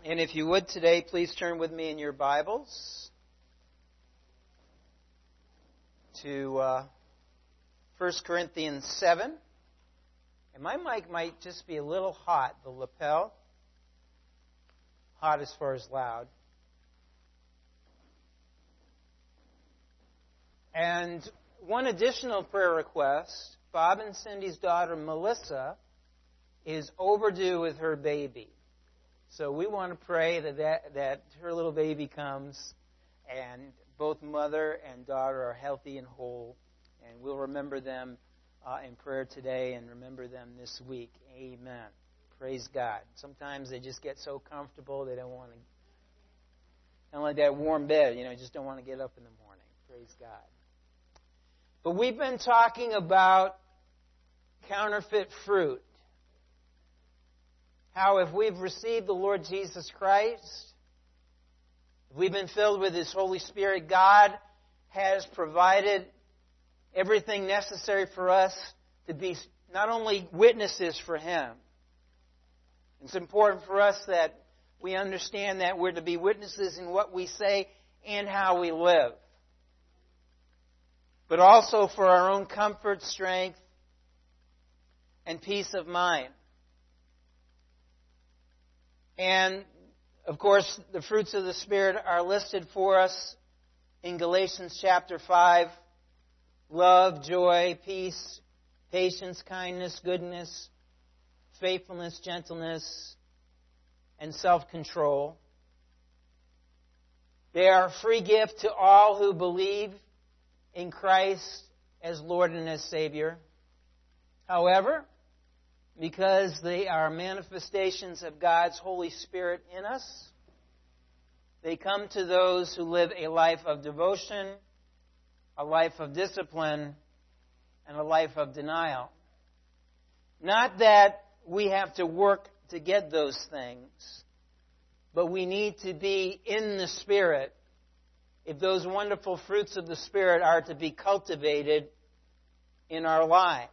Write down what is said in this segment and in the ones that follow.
And if you would today, please turn with me in your Bibles to 1 Corinthians 7. And my mic might just be a little hot, the lapel. Hot as far as loud. And one additional prayer request, Bob and Cindy's daughter Melissa is overdue with her baby. So we want to pray that her little baby comes and both mother and daughter are healthy and whole. And we'll remember them in prayer today and remember them this week. Amen. Praise God. Sometimes they just get so comfortable they don't want to, kind of like that warm bed, just don't want to get up in the morning. Praise God. But we've been talking about counterfeit fruit. How if we've received the Lord Jesus Christ, if we've been filled with His Holy Spirit, God has provided everything necessary for us to be not only witnesses for Him. It's important for us that we understand that we're to be witnesses in what we say and how we live. But also for our own comfort, strength, and peace of mind. And, of course, the fruits of the Spirit are listed for us in Galatians chapter 5. Love, joy, peace, patience, kindness, goodness, faithfulness, gentleness, and self-control. They are a free gift to all who believe in Christ as Lord and as Savior. However, because they are manifestations of God's Holy Spirit in us, they come to those who live a life of devotion, a life of discipline, and a life of denial. Not that we have to work to get those things, but we need to be in the Spirit if those wonderful fruits of the Spirit are to be cultivated in our lives.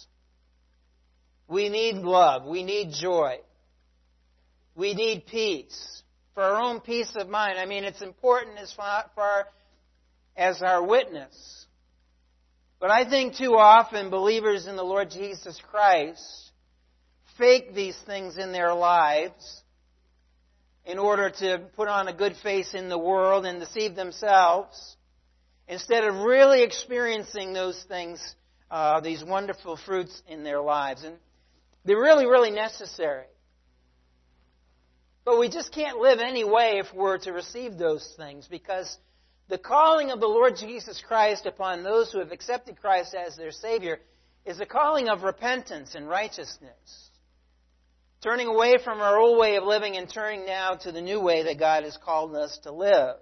We need love. We need joy. We need peace. For our own peace of mind. It's important as far as our witness. But I think too often believers in the Lord Jesus Christ fake these things in their lives in order to put on a good face in the world and deceive themselves, instead of really experiencing those things, these wonderful fruits in their lives. And they're really, really necessary. But we just can't live any way if we're to receive those things, because the calling of the Lord Jesus Christ upon those who have accepted Christ as their Savior is a calling of repentance and righteousness. Turning away from our old way of living and turning now to the new way that God has called us to live.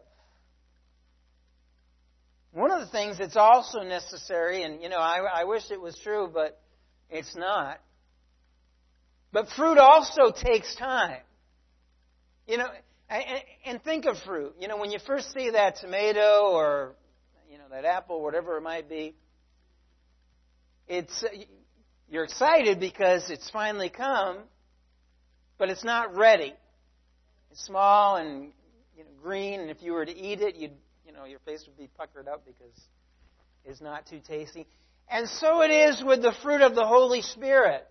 One of the things that's also necessary, and I wish it was true, but it's not. But fruit also takes time. And think of fruit. When you first see that tomato or, that apple, whatever it might be, you're excited because it's finally come, but it's not ready. It's small and green, and if you were to eat it, your face would be puckered up because it's not too tasty. And so it is with the fruit of the Holy Spirit.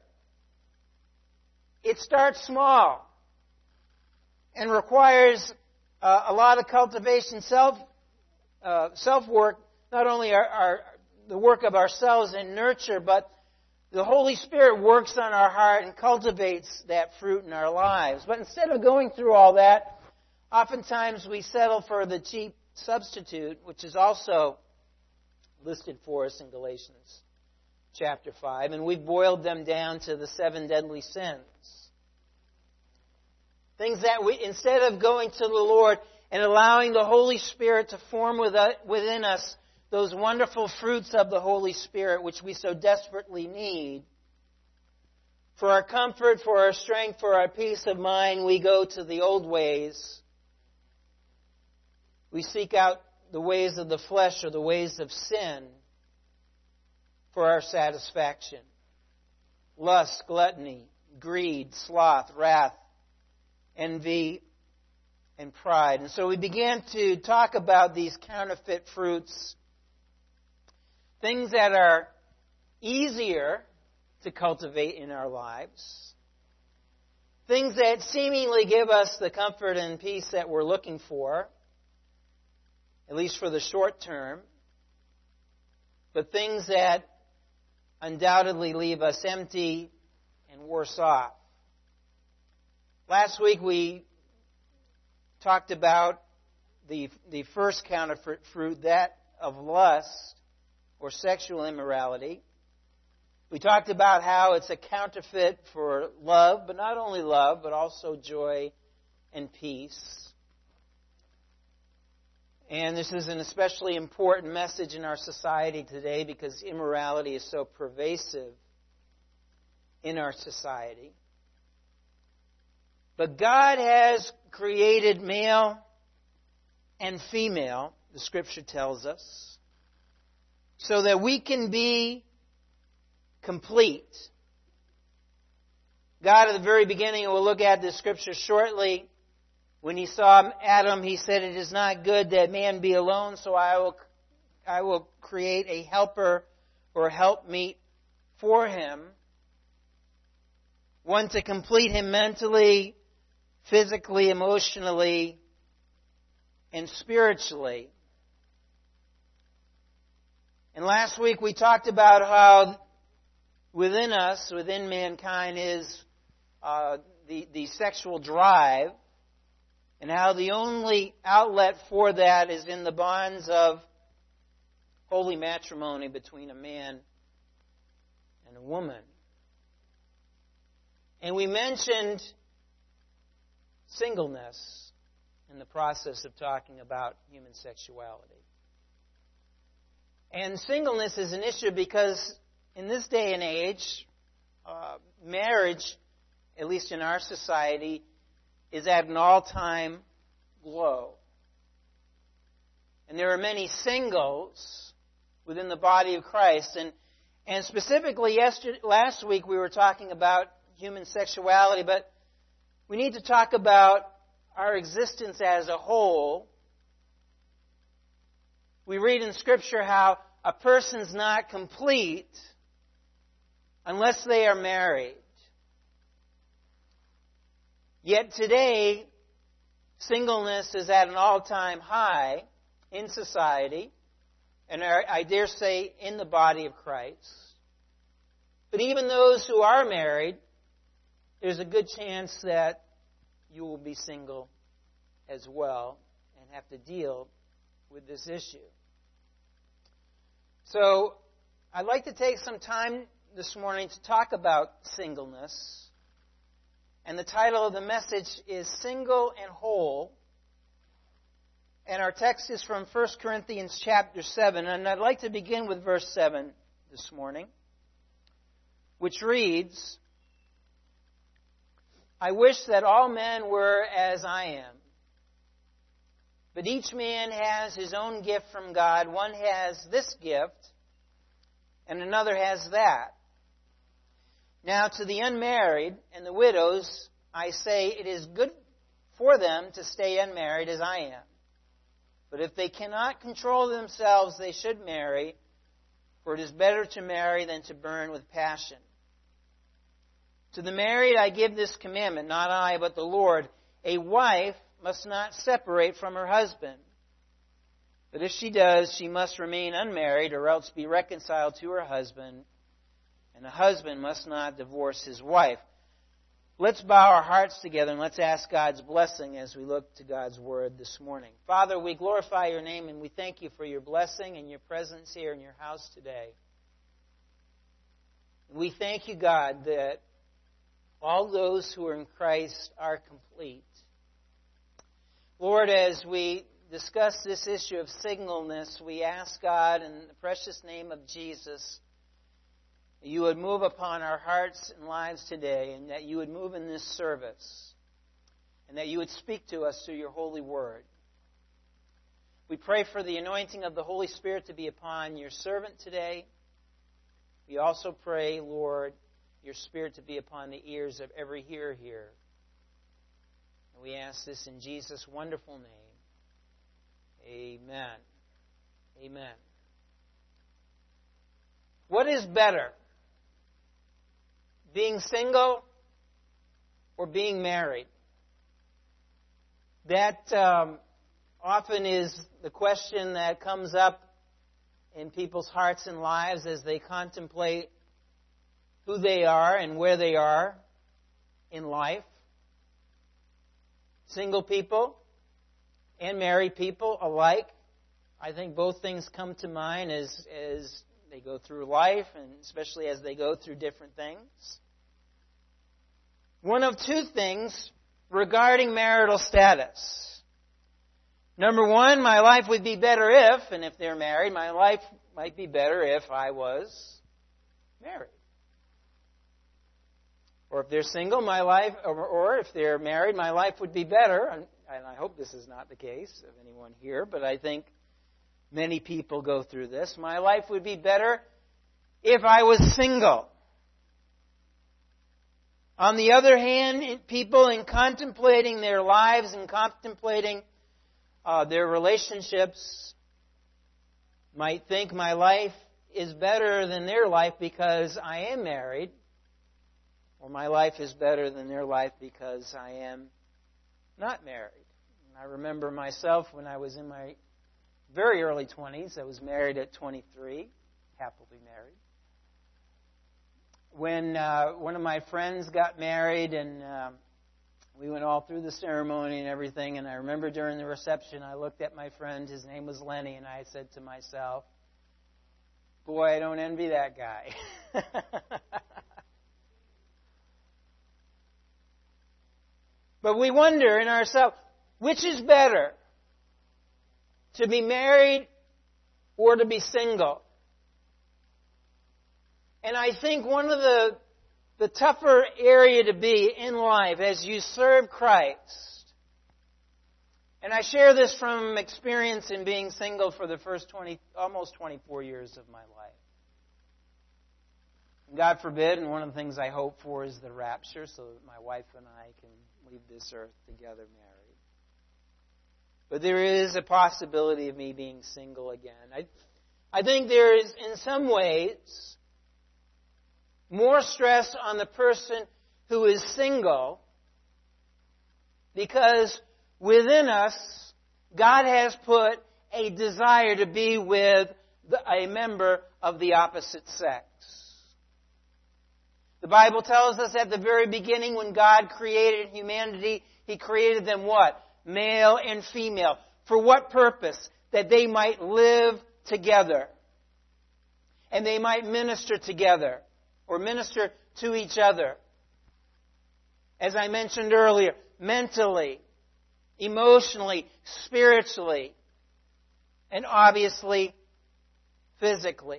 It starts small and requires a lot of cultivation, self-work, not only the work of ourselves and nurture, but the Holy Spirit works on our heart and cultivates that fruit in our lives. But instead of going through all that, oftentimes we settle for the cheap substitute, which is also listed for us in Galatians chapter 5, and we've boiled them down to the 7 deadly sins. Things that we, instead of going to the Lord and allowing the Holy Spirit to form within us those wonderful fruits of the Holy Spirit, which we so desperately need, for our comfort, for our strength, for our peace of mind, we go to the old ways. We seek out the ways of the flesh or the ways of sin for our satisfaction. Lust, gluttony, greed, sloth, wrath, envy, and pride. And so we began to talk about these counterfeit fruits, things that are easier to cultivate in our lives, things that seemingly give us the comfort and peace that we're looking for, at least for the short term, but things that undoubtedly leave us empty and worse off. Last week we talked about the first counterfeit fruit, that of lust or sexual immorality. We talked about how it's a counterfeit for love, but not only love, but also joy and peace. And this is an especially important message in our society today because immorality is so pervasive in our society. But God has created male and female, the Scripture tells us, so that we can be complete. God at the very beginning, and we'll look at this Scripture shortly, when He saw Adam, He said, "It is not good that man be alone, so I will create a helper or helpmeet for him, one to complete him mentally, physically, emotionally, and spiritually." And last week we talked about how within us, within mankind, is the sexual drive, and how the only outlet for that is in the bonds of holy matrimony between a man and a woman. And we mentioned singleness in the process of talking about human sexuality. And singleness is an issue because in this day and age, marriage, at least in our society, is at an all-time low. And there are many singles within the body of Christ. And specifically, last week we were talking about human sexuality, but we need to talk about our existence as a whole. We read in Scripture how a person's not complete unless they are married. Yet today, singleness is at an all-time high in society, and I dare say in the body of Christ. But even those who are married, there's a good chance that you will be single as well and have to deal with this issue. So I'd like to take some time this morning to talk about singleness. And the title of the message is Single and Whole. And our text is from 1 Corinthians chapter 7. And I'd like to begin with verse 7 this morning, which reads, "I wish that all men were as I am. But each man has his own gift from God. One has this gift, and another has that. Now to the unmarried and the widows, I say it is good for them to stay unmarried as I am. But if they cannot control themselves, they should marry, for it is better to marry than to burn with passion. To the married I give this commandment, not I, but the Lord. A wife must not separate from her husband. But if she does, she must remain unmarried or else be reconciled to her husband. And a husband must not divorce his wife." Let's bow our hearts together and let's ask God's blessing as we look to God's Word this morning. Father, we glorify your name and we thank you for your blessing and your presence here in your house today. We thank you, God, that all those who are in Christ are complete. Lord, as we discuss this issue of singleness, we ask God in the precious name of Jesus that you would move upon our hearts and lives today, and that you would move in this service, and that you would speak to us through your holy word. We pray for the anointing of the Holy Spirit to be upon your servant today. We also pray, Lord, your Spirit to be upon the ears of every hearer here. We ask this in Jesus' wonderful name. Amen. Amen. What is better? Being single or being married? That often is the question that comes up in people's hearts and lives as they contemplate who they are and where they are in life. Single people and married people alike. I think both things come to mind as they go through life, and especially as they go through different things. One of two things regarding marital status. Number one, my life would be better if, and if they're married, my life might be better if I was married. Or if they're single, my life, or if they're married, my life would be better. And I hope this is not the case of anyone here, but I think many people go through this. My life would be better if I was single. On the other hand, people in contemplating their lives and contemplating their relationships might think my life is better than their life because I am married, or my life is better than their life because I am not married. And I remember myself when I was in my very early 20s. I was married at 23, happily married. When one of my friends got married, and we went all through the ceremony and everything, and I remember during the reception, I looked at my friend, his name was Lenny, and I said to myself, boy, I don't envy that guy. But we wonder in ourselves, which is better? To be married or to be single? And I think one of the tougher area to be in life as you serve Christ, and I share this from experience in being single for the first almost 24 years of my life. And God forbid, and one of the things I hope for is the rapture, so that my wife and I can leave this earth together married. But there is a possibility of me being single again. I think there is, in some ways, more stress on the person who is single because within us, God has put a desire to be with a member of the opposite sex. The Bible tells us at the very beginning when God created humanity, He created them what? Male and female. For what purpose? That they might live together. And they might minister together. Or minister to each other. As I mentioned earlier, mentally, emotionally, spiritually, and obviously, physically.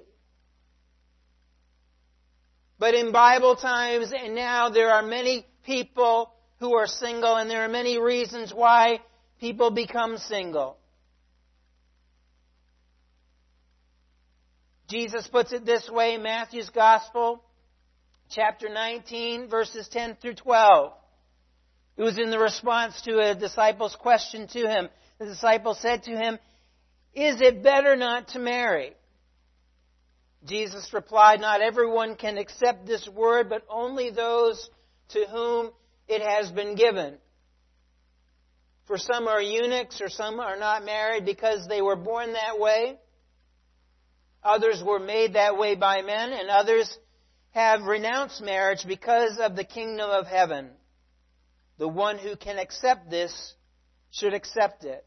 But in Bible times and now, there are many people who are single, and there are many reasons why people become single. Jesus puts it this way in Matthew's Gospel, chapter 19, verses 10 through 12. It was in the response to a disciple's question to Him. The disciple said to Him, "Is it better not to marry?" Jesus replied, "Not everyone can accept this word, but only those to whom it has been given. For some are eunuchs, or some are not married because they were born that way. Others were made that way by men, and others have renounced marriage because of the kingdom of heaven. The one who can accept this should accept it."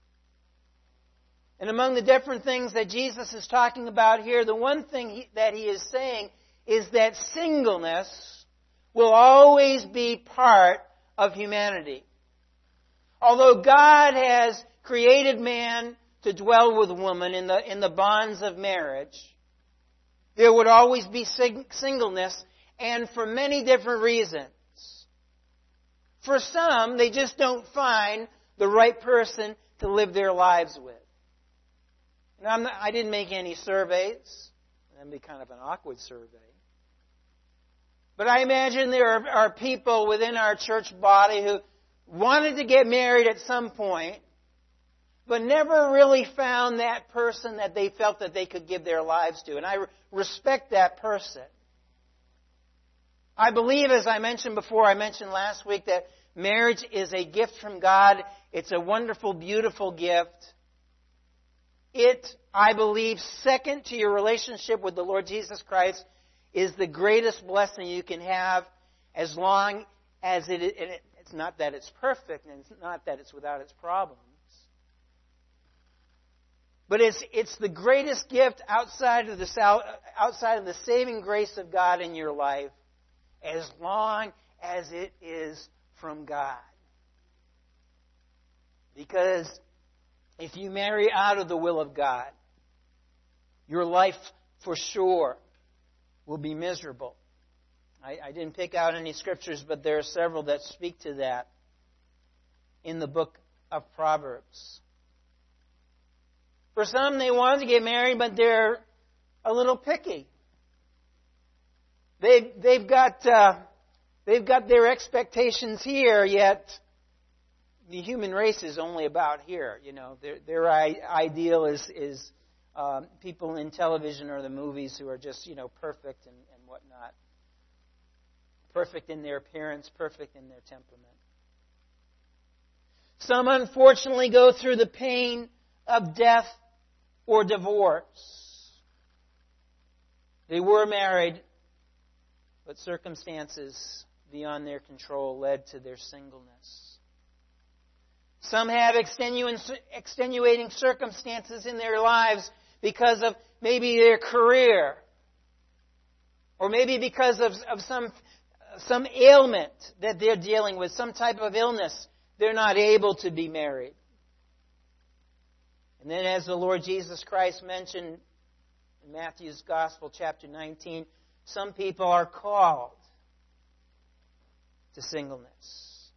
And among the different things that Jesus is talking about here, the one thing that He is saying is that singleness will always be part of humanity. Although God has created man to dwell with woman in the bonds of marriage, there would always be singleness, and for many different reasons. For some, they just don't find the right person to live their lives with. And I didn't make any surveys. That would be kind of an awkward survey. But I imagine there are people within our church body wanted to get married at some point, but never really found that person that they felt that they could give their lives to. And I respect that person. I believe, as I mentioned before, I mentioned last week, that marriage is a gift from God. It's a wonderful, beautiful gift. It, I believe, second to your relationship with the Lord Jesus Christ, is the greatest blessing you can have, as long as it's not that it's perfect, and it's not that it's without its problems. But it's the greatest gift outside of the saving grace of God in your life, as long as it is from God. Because if you marry out of the will of God, your life for sure will be miserable. I didn't pick out any scriptures, but there are several that speak to that in the book of Proverbs. For some, they want to get married, but they're a little picky. They've got their expectations here, yet the human race is only about here. You know, their ideal is people in television or the movies who are just, perfect and whatnot. Perfect in their appearance, perfect in their temperament. Some, unfortunately, go through the pain of death or divorce. They were married, but circumstances beyond their control led to their singleness. Some have extenuating circumstances in their lives because of maybe their career, or maybe because of some ailment that they're dealing with, some type of illness. They're not able to be married. And then, as the Lord Jesus Christ mentioned in Matthew's Gospel, chapter 19, some people are called to singleness.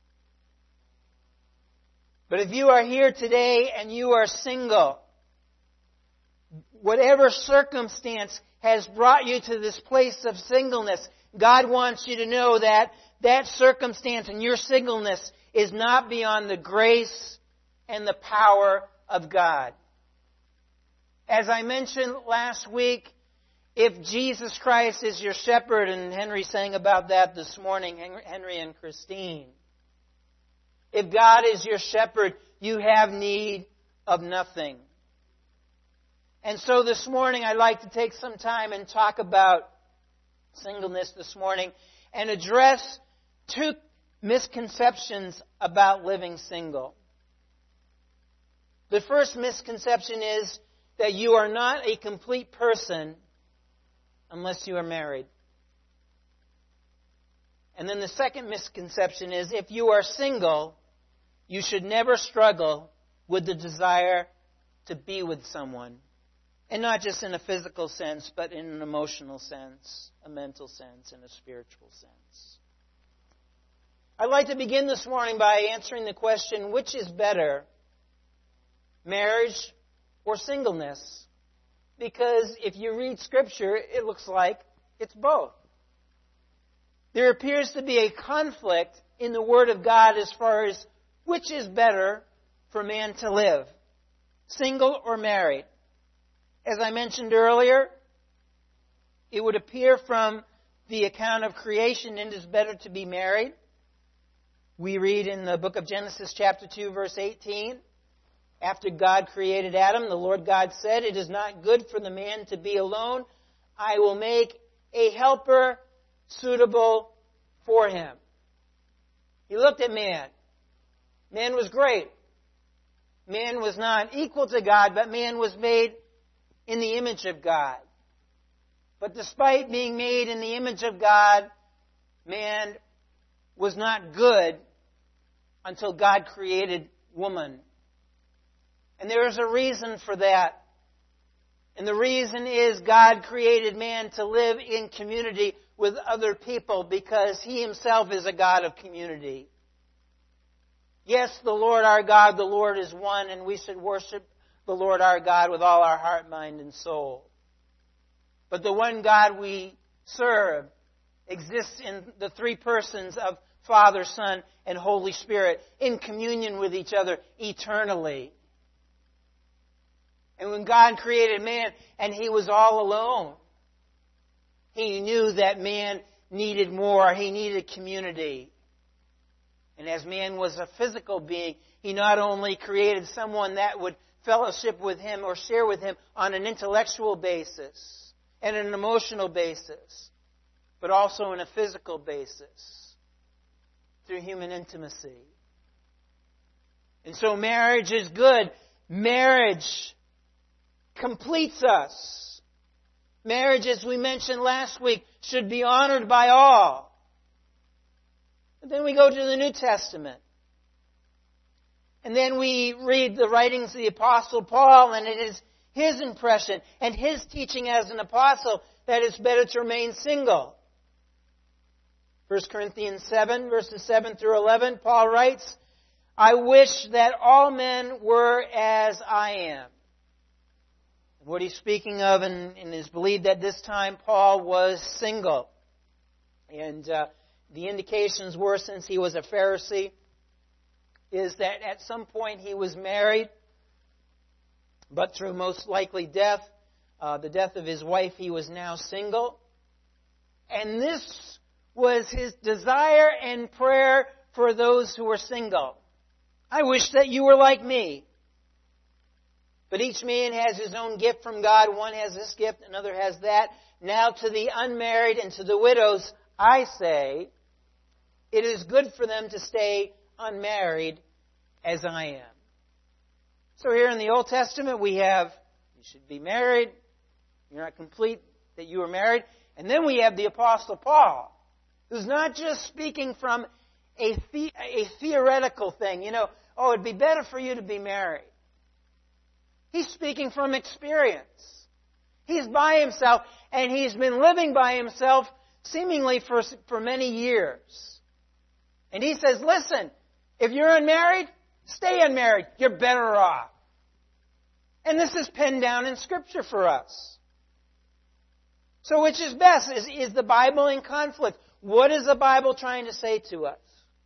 But if you are here today and you are single, whatever circumstance has brought you to this place of singleness, God wants you to know that that circumstance and your singleness is not beyond the grace and the power of God. As I mentioned last week, if Jesus Christ is your shepherd, and Henry sang about that this morning, Henry and Christine. If God is your shepherd, you have need of nothing. And so this morning I'd like to take some time and talk about singleness this morning and address two misconceptions about living single. The first misconception is that you are not a complete person unless you are married. And then the second misconception is if you are single, you should never struggle with the desire to be with someone. And not just in a physical sense, but in an emotional sense, a mental sense, and a spiritual sense. I'd like to begin this morning by answering the question, which is better, marriage or singleness? Because if you read Scripture, it looks like it's both. There appears to be a conflict in the Word of God as far as which is better for man to live, single or married. As I mentioned earlier, it would appear from the account of creation it is better to be married. We read in the book of Genesis chapter 2 verse 18, after God created Adam, the Lord God said, "It is not good for the man to be alone. I will make a helper suitable for him." He looked at man. Man was great. Man was not equal to God, but man was made in the image of God. But despite being made in the image of God, man was not good until God created woman. And there is a reason for that. And the reason is God created man to live in community with other people because He Himself is a God of community. Yes, the Lord our God, the Lord is one, and we should worship the Lord our God with all our heart, mind, and soul. But the one God we serve exists in the three persons of Father, Son, and Holy Spirit in communion with each other eternally. And when God created man and He was all alone, He knew that man needed more. He needed community. And as man was a physical being, He not only created someone that would fellowship with Him or share with Him on an intellectual basis and an emotional basis, but also on a physical basis through human intimacy. And so marriage is good. Marriage completes us. Marriage, as we mentioned last week, should be honored by all. But then we go to the New Testament. And then we read the writings of the Apostle Paul, and it is his impression and his teaching as an apostle that it's better to remain single. 1 Corinthians 7, verses 7 through 11, Paul writes, I wish that all men were as I am. What he's speaking of, and is believed at this time, Paul was single. And the indications were, since he was a Pharisee, is that at some point he was married, but through most likely death, the death of his wife, he was now single. And this was his desire and prayer for those who were single. I wish that you were like me. But each man has his own gift from God. One has this gift, another has that. Now to the unmarried and to the widows, I say, it is good for them to stay unmarried as I am. So here in the Old Testament we have, you should be married. You're not complete that you are married. And then we have the Apostle Paul, who's not just speaking from a theoretical thing. It'd be better for you to be married. He's speaking from experience. He's by himself, and he's been living by himself seemingly for many years. And he says, listen, if you're unmarried, stay unmarried. You're better off. And this is penned down in Scripture for us. So which is best? Is the Bible in conflict? What is the Bible trying to say to us?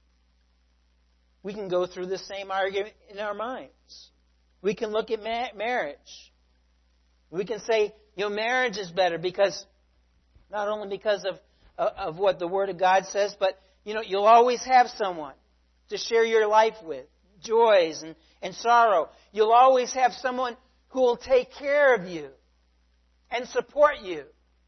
We can go through the same argument in our minds. We can look at marriage. We can say, marriage is better because, not only because of what the Word of God says, but, you'll always have someone to share your life with, joys and sorrow. You'll always have someone who will take care of you and support you.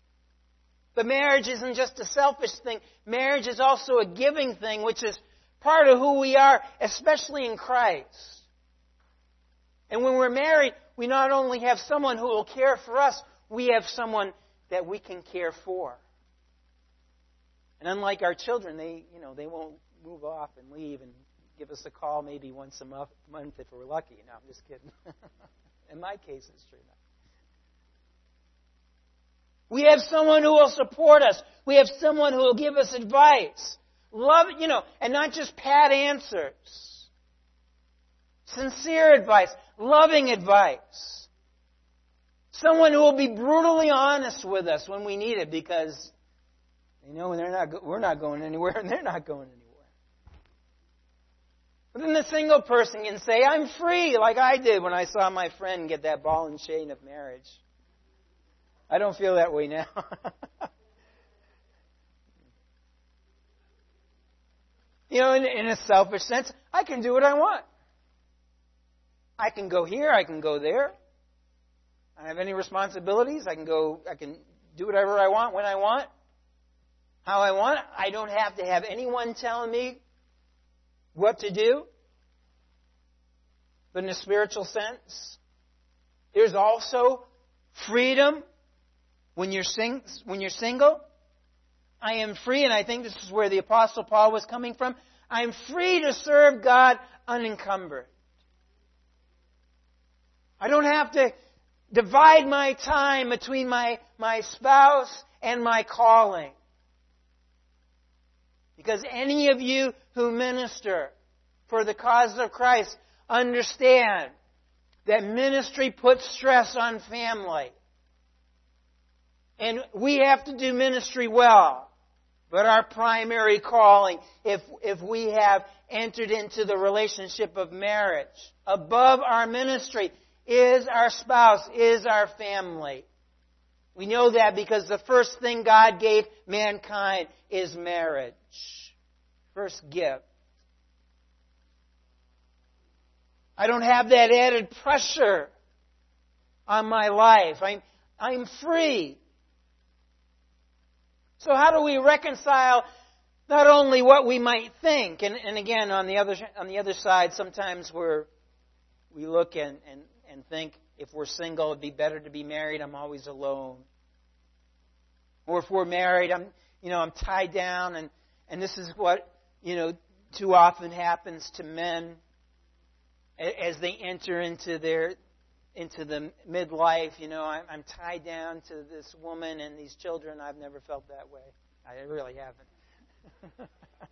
But marriage isn't just a selfish thing. Marriage is also a giving thing, which is part of who we are, especially in Christ. And when we're married, we not only have someone who will care for us, we have someone that we can care for. And unlike our children, they won't move off and leave and give us a call maybe once a month if we're lucky. No, I'm just kidding. In my case, it's true. We have someone who will support us. We have someone who will give us advice. Love, and not just pat answers. Sincere advice. Loving advice. Someone who will be brutally honest with us when we need it because, we're not going anywhere and they're not going anywhere. But then the single person can say, I'm free, like I did when I saw my friend get that ball and chain of marriage. I don't feel that way now. In a selfish sense, I can do what I want. I can go here, I can go there. I don't have any responsibilities. I can do whatever I want, when I want, how I want. I don't have to have anyone telling me what to do. But in a spiritual sense, there's also freedom when you're single. I am free, and I think this is where the Apostle Paul was coming from. I'm free to serve God unencumbered. I don't have to divide my time between my spouse and my calling. Because any of you who minister for the cause of Christ understand that ministry puts stress on family. And we have to do ministry well. But our primary calling, if we have entered into the relationship of marriage, above our ministry, is our spouse, is our family. We know that because the first thing God gave mankind is marriage. First gift. I don't have that added pressure on my life. I'm free. So how do we reconcile not only what we might think, and again, on the other side, sometimes we look and think, if we're single, it'd be better to be married. I'm always alone. Or if we're married, I'm tied down, and this is what too often happens to men as they enter into the midlife. I'm tied down to this woman and these children. I've never felt that way. I really haven't.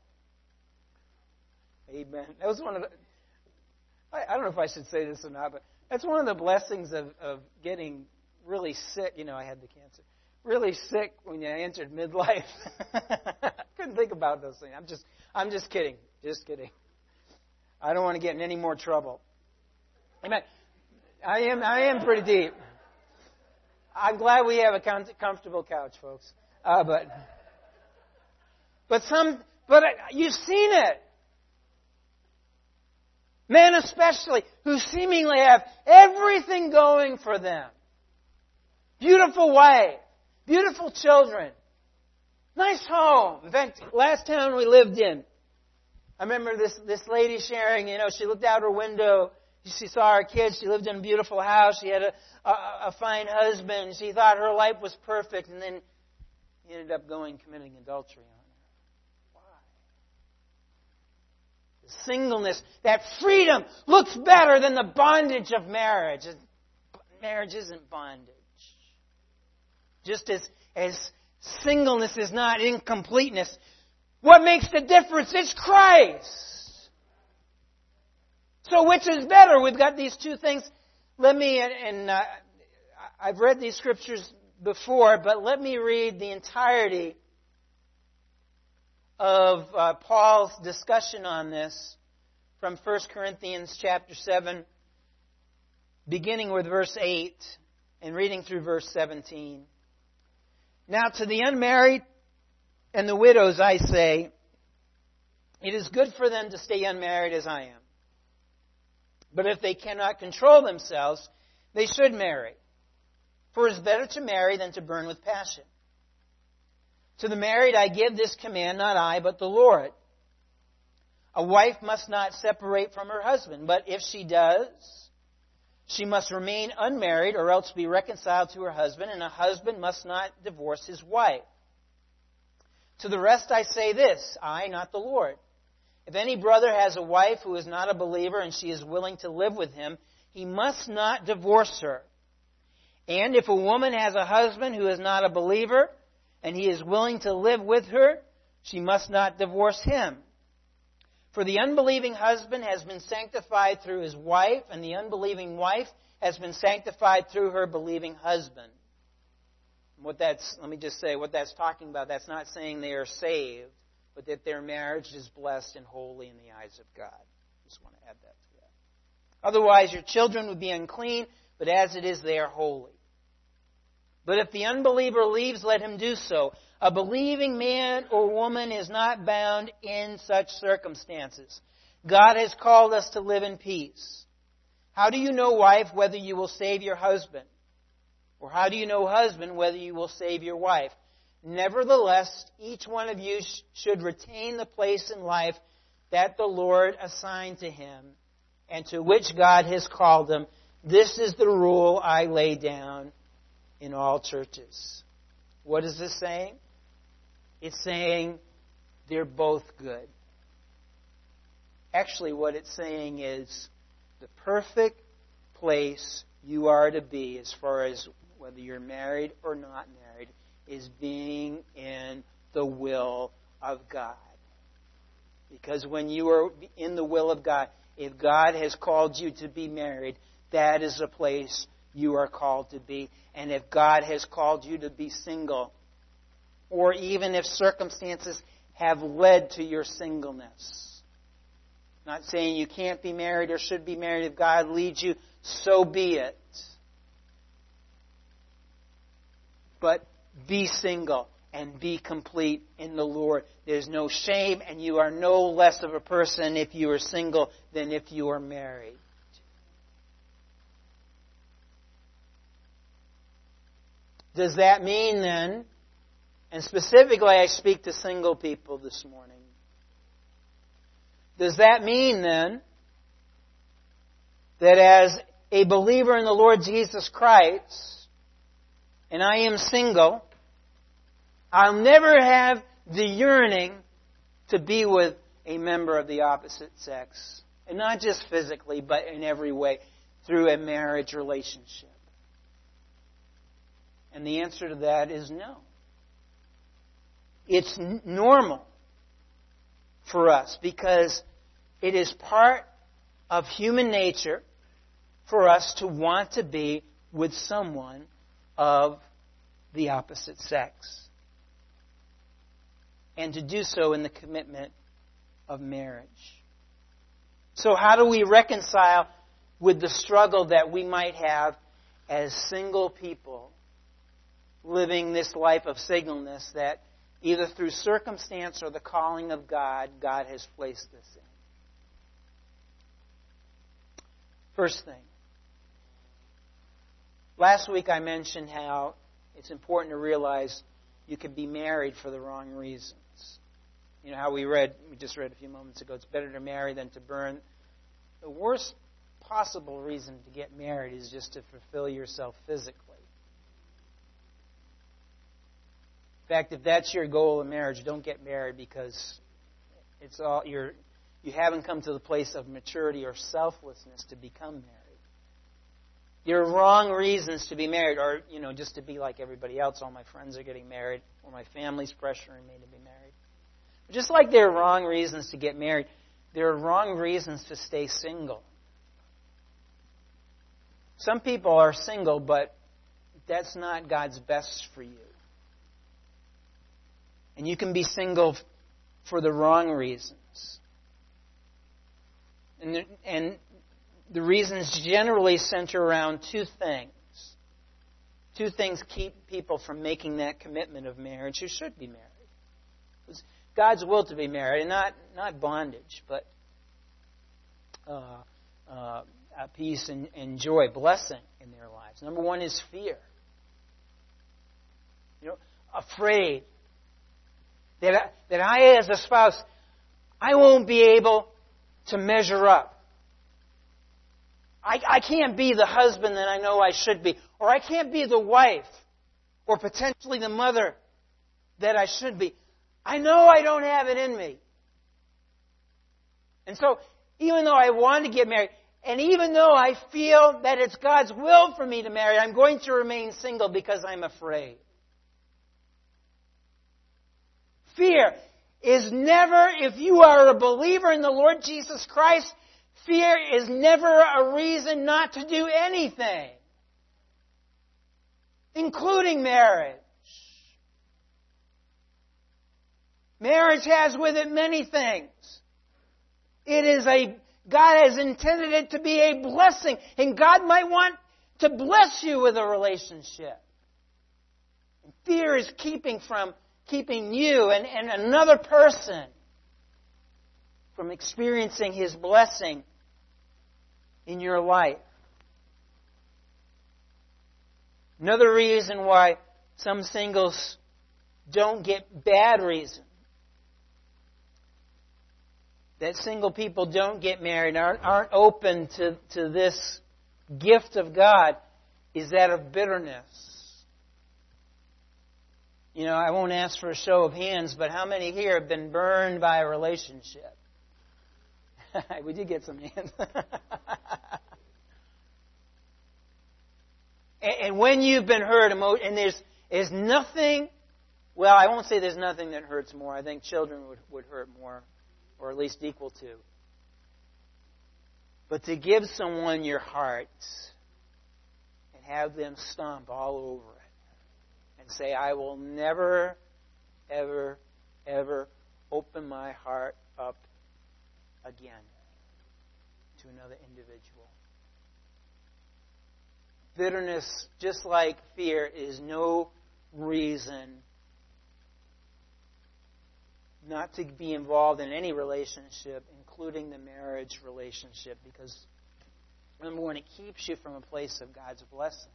Amen. That was one of the. I don't know if I should say this or not, but that's one of the blessings of getting really sick. I had the cancer. Really sick when I entered midlife. Couldn't think about those things. I'm just kidding. Just kidding. I don't want to get in any more trouble. Amen. I am pretty deep. I'm glad we have a comfortable couch, folks. But you've seen it. Men especially, who seemingly have everything going for them. Beautiful wife, beautiful children, nice home. In fact, last town we lived in, I remember this lady sharing, she looked out her window, she saw her kids, she lived in a beautiful house, she had a fine husband, she thought her life was perfect, and then he ended up committing adultery on her. Singleness, that freedom looks better than the bondage of marriage. Marriage isn't bondage. Just as singleness is not incompleteness, what makes the difference is Christ. So which is better? We've got these two things. I've read these scriptures before, but let me read the entirety of Paul's discussion on this from 1 Corinthians chapter 7, beginning with verse 8 and reading through verse 17. Now to the unmarried and the widows I say, it is good for them to stay unmarried as I am. But if they cannot control themselves, they should marry. For it is better to marry than to burn with passion. To the married I give this command, not I, but the Lord. A wife must not separate from her husband, but if she does, she must remain unmarried or else be reconciled to her husband, and a husband must not divorce his wife. To the rest I say this, I, not the Lord. If any brother has a wife who is not a believer and she is willing to live with him, he must not divorce her. And if a woman has a husband who is not a believer, and he is willing to live with her, she must not divorce him. For the unbelieving husband has been sanctified through his wife, and the unbelieving wife has been sanctified through her believing husband. Let me just say, what that's talking about, that's not saying they are saved, but that their marriage is blessed and holy in the eyes of God. Just want to add that to that. Otherwise, your children would be unclean, but as it is, they are holy. But if the unbeliever leaves, let him do so. A believing man or woman is not bound in such circumstances. God has called us to live in peace. How do you know, wife, whether you will save your husband? Or how do you know, husband, whether you will save your wife? Nevertheless, each one of you should retain the place in life that the Lord assigned to him and to which God has called him. This is the rule I lay down in all churches. What is this saying? It's saying they're both good. Actually, what it's saying is the perfect place you are to be, as far as whether you're married or not married, is being in the will of God. Because when you are in the will of God, if God has called you to be married, that is the place you are called to be. And if God has called you to be single, or even if circumstances have led to your singleness. Not saying you can't be married or should be married. If God leads you, so be it. But be single and be complete in the Lord. There's no shame, and you are no less of a person if you are single than if you are married. Does that mean then, and specifically I speak to single people this morning, does that mean then that as a believer in the Lord Jesus Christ, and I am single, I'll never have the yearning to be with a member of the opposite sex? And not just physically, but in every way, through a marriage relationship. And the answer to that is no. It's normal for us because it is part of human nature for us to want to be with someone of the opposite sex. And to do so in the commitment of marriage. So how do we reconcile with the struggle that we might have as single people living this life of singleness that either through circumstance or the calling of God, God has placed us in? First thing. Last week I mentioned how it's important to realize you can be married for the wrong reasons. You know how we just read a few moments ago, it's better to marry than to burn. The worst possible reason to get married is just to fulfill yourself physically. In fact, if that's your goal in marriage, don't get married because you haven't come to the place of maturity or selflessness to become married. There are wrong reasons to be married, or just to be like everybody else. All my friends are getting married, or my family's pressuring me to be married. Just like there are wrong reasons to get married, there are wrong reasons to stay single. Some people are single, but that's not God's best for you. And you can be single for the wrong reasons. And the reasons generally center around two things. Two things keep people from making that commitment of marriage who should be married. It's God's will to be married, and not bondage, but peace and joy, blessing in their lives. Number one is fear. Afraid that I, as a spouse, I won't be able to measure up. I can't be the husband that I know I should be. Or I can't be the wife or potentially the mother that I should be. I know I don't have it in me. And so, even though I want to get married, and even though I feel that it's God's will for me to marry, I'm going to remain single because I'm afraid. Fear is never, if you are a believer in the Lord Jesus Christ, fear is never a reason not to do anything, including marriage. Marriage has with it many things. God has intended it to be a blessing, and God might want to bless you with a relationship. And fear is keeping you and another person from experiencing His blessing in your life. Another reason why some singles don't get bad reason that single people don't get married, aren't open to this gift of God, is that of bitterness. I won't ask for a show of hands, but how many here have been burned by a relationship? We did get some hands. And when you've been hurt, and there's nothing, well, I won't say there's nothing that hurts more. I think children would hurt more, or at least equal to. But to give someone your heart and have them stomp all over it and say, I will never ever, ever open my heart up again to another individual. Bitterness, just like fear, is no reason not to be involved in any relationship, including the marriage relationship, because, number one, it keeps you from a place of God's blessing.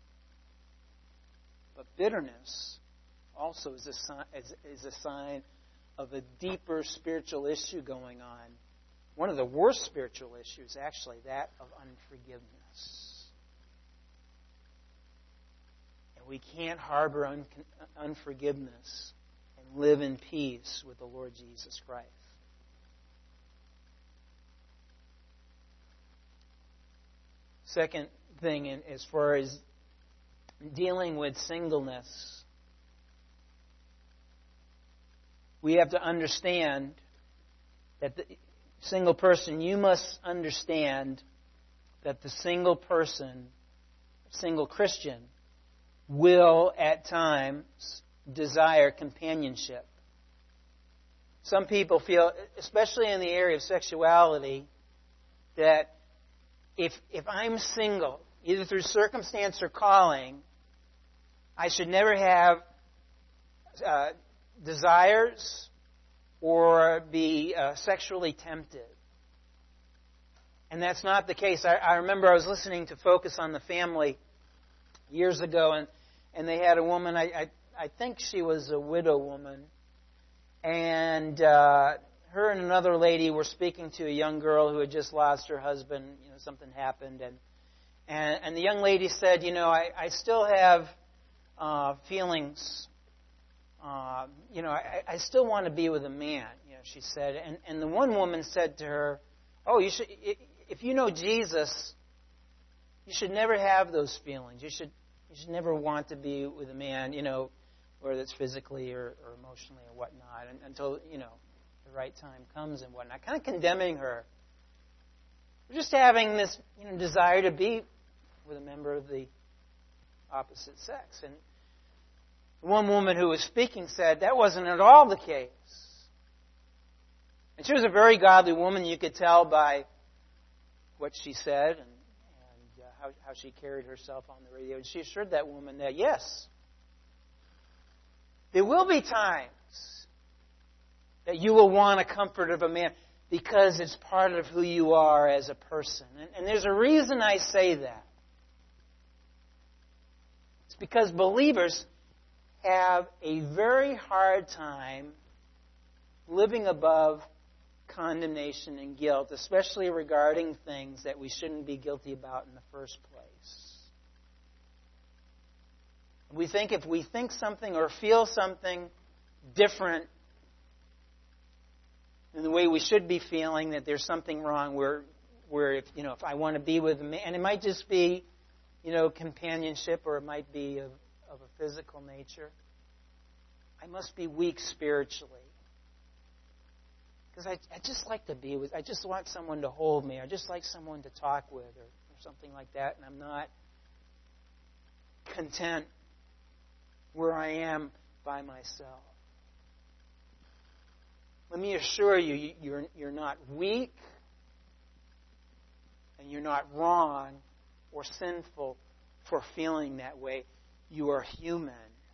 But bitterness also is a sign of a deeper spiritual issue going on. One of the worst spiritual issues, actually, that of unforgiveness. And we can't harbor unforgiveness and live in peace with the Lord Jesus Christ. Second thing, as far as dealing with singleness, we have to understand that the single person, you must understand that the single person, single Christian, will at times desire companionship. Some people feel, especially in the area of sexuality, that if I'm single, either through circumstance or calling, I should never have desires or be sexually tempted. And that's not the case. I remember I was listening to Focus on the Family years ago, and they had a woman, I think she was a widow woman, and her and another lady were speaking to a young girl who had just lost her husband. You know, something happened, and the young lady said, you know, I still have feelings. You know, I still want to be with a man, you know, she said. And the one woman said to her, oh, you should, if you know Jesus, you should never have those feelings. You should never want to be with a man, you know, whether it's physically or emotionally or whatnot, until, you know, the right time comes and whatnot. Kind of condemning her for just having this, you know, desire to be with a member of the opposite sex. And one woman who was speaking said that wasn't at all the case. And she was a very godly woman. You could tell by what she said and how she carried herself on the radio. And she assured that woman that, yes, there will be times that you will want a comfort of a man because it's part of who you are as a person. And there's a reason I say that. It's because believers have a very hard time living above condemnation and guilt, especially regarding things that we shouldn't be guilty about in the first place. We think if we think something or feel something different than the way we should be feeling, that there's something wrong where if, you know, if I want to be with a man, and it might just be, you know, companionship, or it might be of a physical nature, I must be weak spiritually. Because I just like to be with, I just want someone to hold me, or just like someone to talk with, or something like that, and I'm not content where I am by myself. Let me assure you, you're not weak, and you're not wrong or sinful for feeling that way. You are human.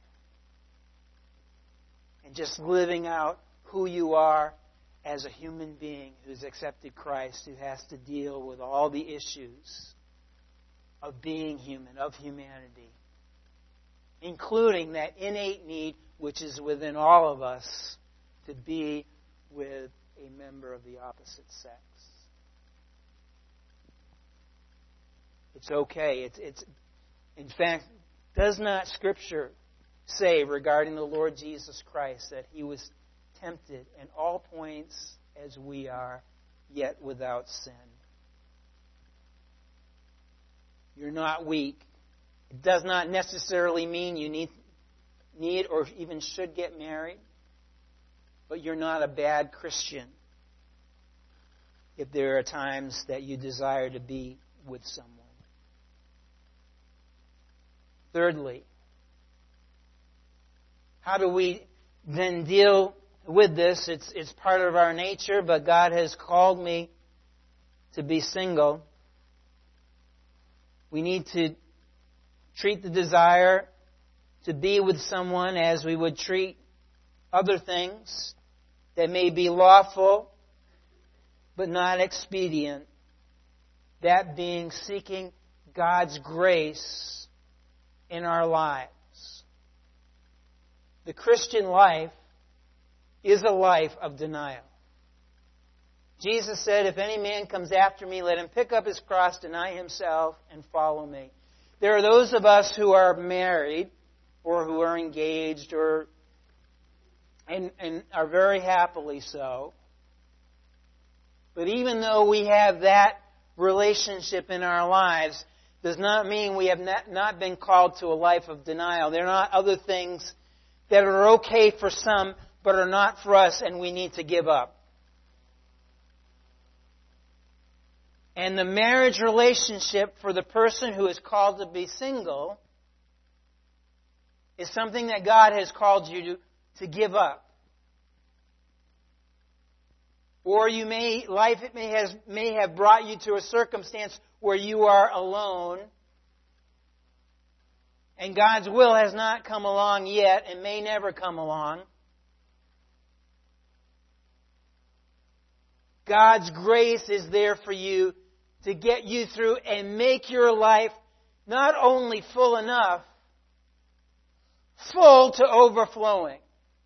And just living out who you are as a human being who's accepted Christ, who has to deal with all the issues of being human, of humanity, including that innate need which is within all of us to be with a member of the opposite sex. It's okay. It's in fact, does not Scripture say regarding the Lord Jesus Christ that He was tempted in all points as we are, yet without sin? You're not weak. It does not necessarily mean you need or even should get married, but you're not a bad Christian if there are times that you desire to be with someone. Thirdly, how do we then deal with this. It's part of our nature, but God has called me to be single. We need to treat the desire to be with someone as we would treat other things that may be lawful but not expedient. That being seeking God's grace in our lives. The Christian life is a life of denial. Jesus said, if any man comes after me, let him pick up his cross, deny himself, and follow me. There are those of us who are married or who are engaged and are very happily so. But even though we have that relationship in our lives, does not mean we have not been called to a life of denial. There are not other things that are okay for some, but are not for us, and we need to give up. And the marriage relationship for the person who is called to be single is something that God has called you to give up. Or life may have brought you to a circumstance where you are alone, and God's will has not come along yet and may never come along. God's grace is there for you to get you through and make your life not only full enough, full to overflowing.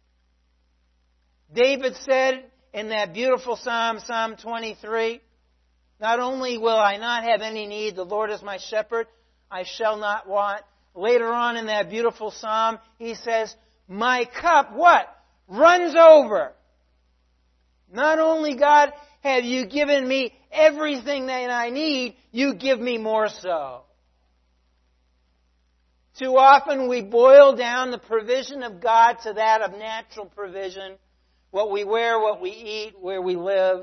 David said in that beautiful Psalm, Psalm 23, not only will I not have any need, the Lord is my shepherd, I shall not want. Later on in that beautiful Psalm, he says, my cup, what? Runs over. Not only, God, have you given me everything that I need, you give me more so. Too often we boil down the provision of God to that of natural provision. What we wear, what we eat, where we live.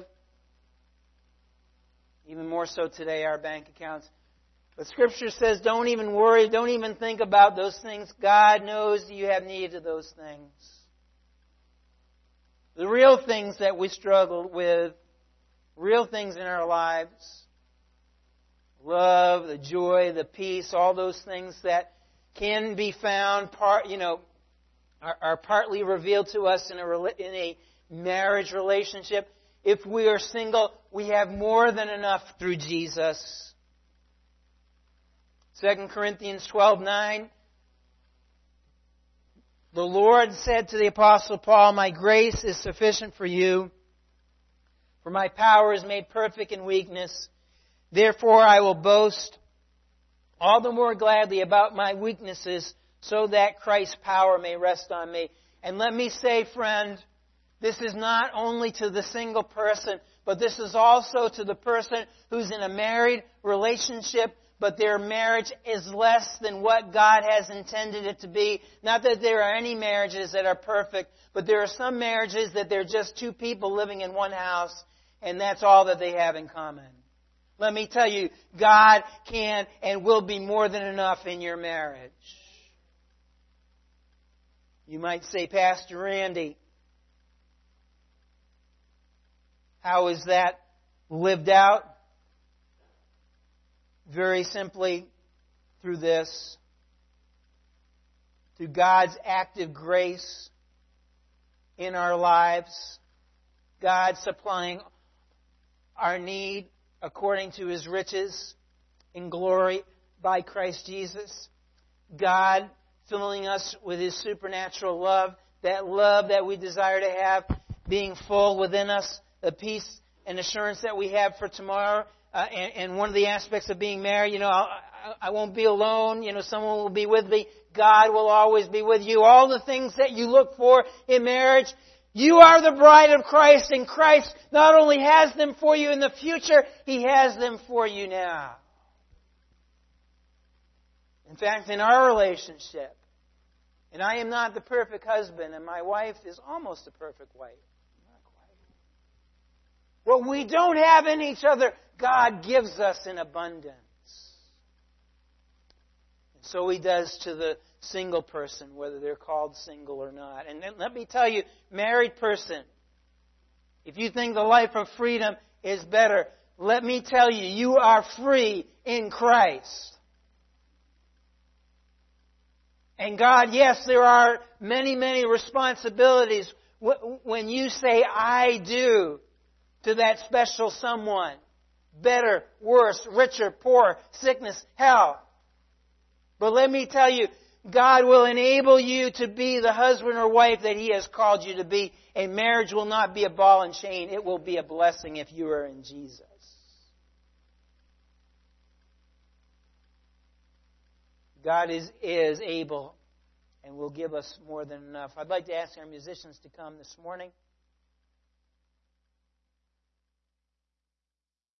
Even more so today, our bank accounts. But Scripture says, don't even worry, don't even think about those things. God knows you have need of those things. The real things that we struggle with, real things in our lives, love, the joy, the peace, all those things that can be found, are partly revealed to us in a marriage relationship. If we are single, we have more than enough through Jesus. 2 Corinthians 12:9. The Lord said to the Apostle Paul, my grace is sufficient for you, for my power is made perfect in weakness. Therefore I will boast all the more gladly about my weaknesses, so that Christ's power may rest on me. And let me say, friend, this is not only to the single person, but this is also to the person who's in a married relationship, but their marriage is less than what God has intended it to be. Not that there are any marriages that are perfect, but there are some marriages that they're just two people living in one house, and that's all that they have in common. Let me tell you, God can and will be more than enough in your marriage. You might say, Pastor Randy, how is that lived out? Very simply through this. Through God's active grace in our lives. God supplying our need according to His riches in glory by Christ Jesus. God filling us with His supernatural love. That love that we desire to have being full within us. The peace and assurance that we have for tomorrow. And one of the aspects of being married, I won't be alone. Someone will be with me. God will always be with you. All the things that you look for in marriage, you are the bride of Christ, and Christ not only has them for you in the future, He has them for you now. In fact, in our relationship, and I am not the perfect husband, and my wife is almost a perfect wife. Not quite. What we don't have in each other, God gives us in abundance. And so He does to single person, whether they're called single or not. And then let me tell you, married person, if you think the life of freedom is better, let me tell you, you are free in Christ. And God, yes, there are many, many responsibilities when you say, I do, to that special someone. Better, worse, richer, poor, sickness, health. But let me tell you, God will enable you to be the husband or wife that He has called you to be. And marriage will not be a ball and chain. It will be a blessing if you are in Jesus. God is able and will give us more than enough. I'd like to ask our musicians to come this morning.